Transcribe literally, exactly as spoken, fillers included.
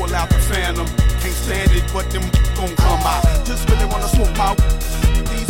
call out the phantom. Can't stand it, but them gon' come out. Just really wanna smoke my these